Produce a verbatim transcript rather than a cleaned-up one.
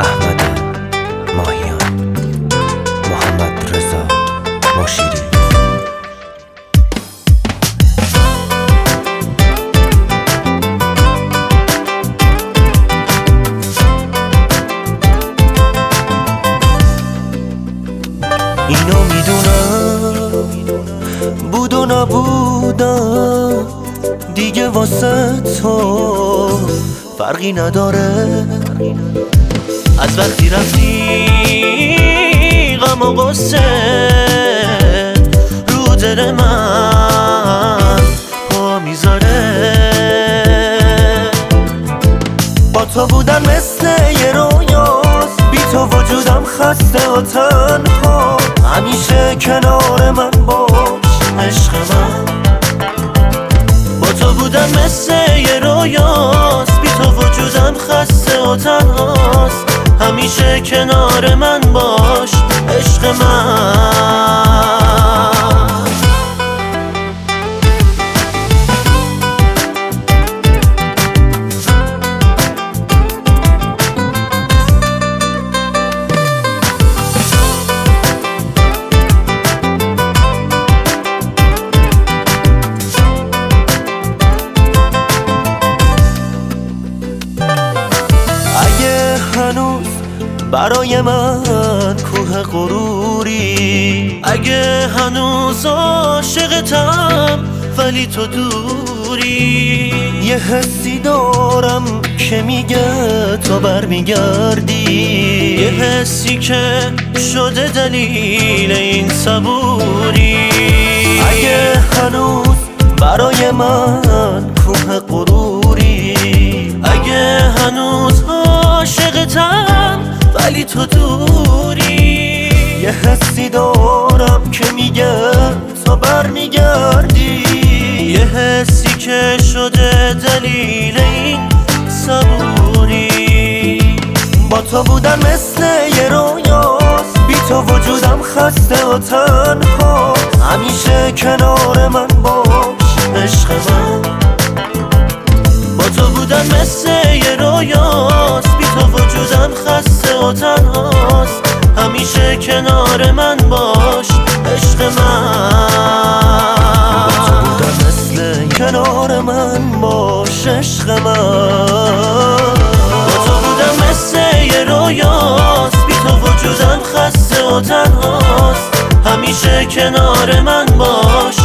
احمد ماهیان، محمد رضا مشیری. اینو میدونم بود و نبودم دیگه واسه تو فرقی نداره. از وقتی رفتی غم و غصه رو دل من پا میذاره. با تو بودن مثل یه رویاست، بی تو وجودم خسته و تنها. همیشه کنار من باش عشق من. با تو بودن مثل یه رویاست، بی تو وجودم خسته و تنهاست. همیشه کنار من باش عشق من. هنوز برای من کوه غروری، اگه هنوز عاشقتم ولی تو دوری. یه حسی دارم که میگه تو برمیگردی، یه حسی که شده دلیل این صبوری. اگه هنوز برای من کوه غروری، اگه هنوز عاشقتم ولی تو دوری. یه حسی دارم که میگه تو برمیگردی، یه حسی که شده دلیل این صبوری. با تو بودن مثل یه رویاست، بی تو وجودم خسته و تنها. همیشه کنار من باش عشق من. با تو بودن مثل یه رویاست، بی تو وجودم خسته و تنهاست. همیشه کنار من باش عشق من. با تو بودن مثل کنار من باش عشق من. با تو بودن مثل یه رویاست، بی تو وجودم خسته و تنهاست. همیشه کنار من باش